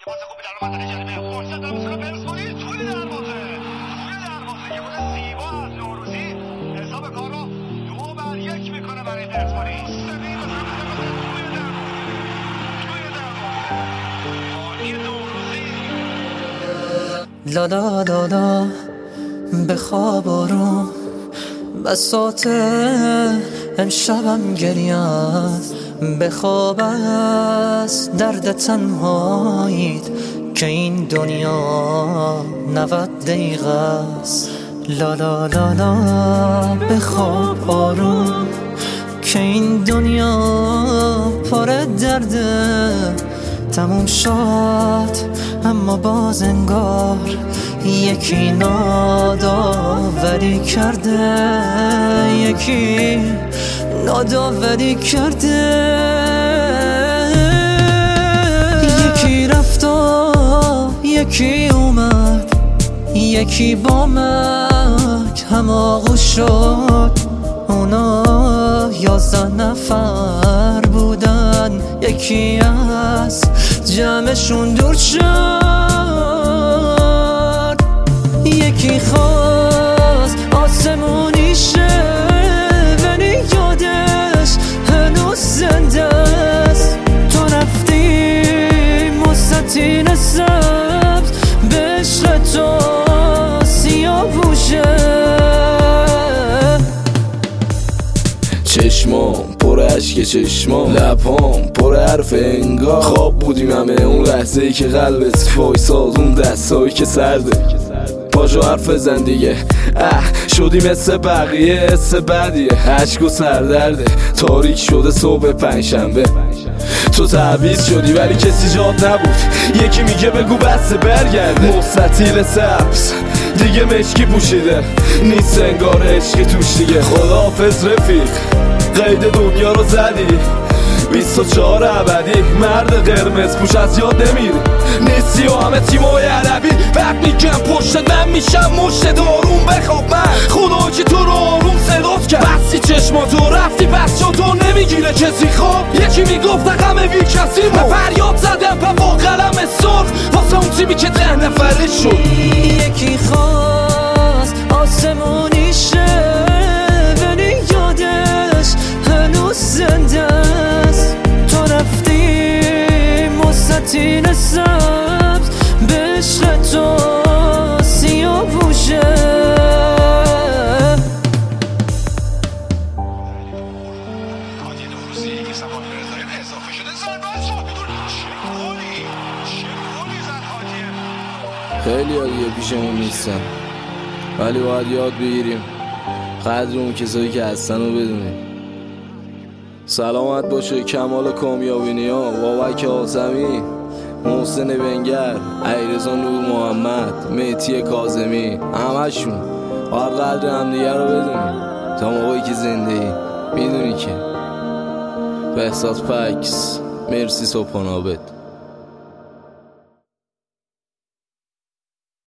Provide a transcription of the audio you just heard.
یه پاس خوبی در منطقه جریمه فرصت هم می‌تونه برسونی توی دروازه یه گل زیبا از نوروزی حساب کار رو 2-1 میکنه برای پرسپولیس. سمیر توی دروازه نوروزی لا لا لا لا به خواب آروم بساط امشبم گریه است، به خواب است درد تنهاییت که این دنیا 90 دقیقه است. لا لا لا لا به خواب آروم که این دنیا پر درده، تموم شد اما باز انگار یکی ناداوری کرده، یکی ناداوری کرده. یکی رفت و یکی اومد، یکی با مرگ هم آغوش شد. اونا 11 نفر بودن، یکی از جمعشون دور شد. یکی خواست آسمونی شه ولی یادش هنوز زنده است. تو رفتی مستطیل سبز به عشق تو سیاه پوشه. چشمام پر اشک، چشمام لبام پر حرف انگار خواب بودیم همه. اون لحظه ای که قلبت وایساد، اون دستایی که سرده پاشو حرف بزن دیگه. شدی مثل بقیه، حس بدیه، عشق و سردرده. تاریک شده صبح پنجشنبه، تو تعویض شدی ولی کسی جاد نبود. یکی میگه بگو بسه برگرده. مستطیل سبز دیگه مشکی پوشیده نیست، انگار عشقی توش دیگه. خداحافظ رفیق، قید دنیا رو زدی 24 ابدی. مرد قرمز پوش از یاد نمیری، نیستی و همه تیمای عربی. بعد میگم پشت من میشم مشت داروم. بخواب من خدا که تو رو آروم صدات کرد. بستی چشماتو رفتی بس جا تو نمیگیره کسی خواب. یکی میگفت غم بی کسی رو فریاد زدم با قلم سرخ واسه اون تیمی که 10 نفره شد. یکی خواست آسمونی شه ولی یادش هنوز زنده است. تو رفتی مستطیل سبز به عشق تو سیاه پوشه. هادی نوروزی که زمان رضایت اضافه شده ضربت صاحبتون. چه گلی زد هادیه. خیلی دیگه پیشمون نیستن ولی باید یاد بگیریم قدر اون کسایی که هستن رو بدونیم. سلامت باشه کمال کامیابینی ها، بابک آزمی، محسن بنگر، علیرضا نور محمد، مهدی کاظمی، همشون باید قدر همدیگه رو بدونیم تا موقعی که زنده ای. میدونی که بهزاد پکس، مرسی صبحانه عابد.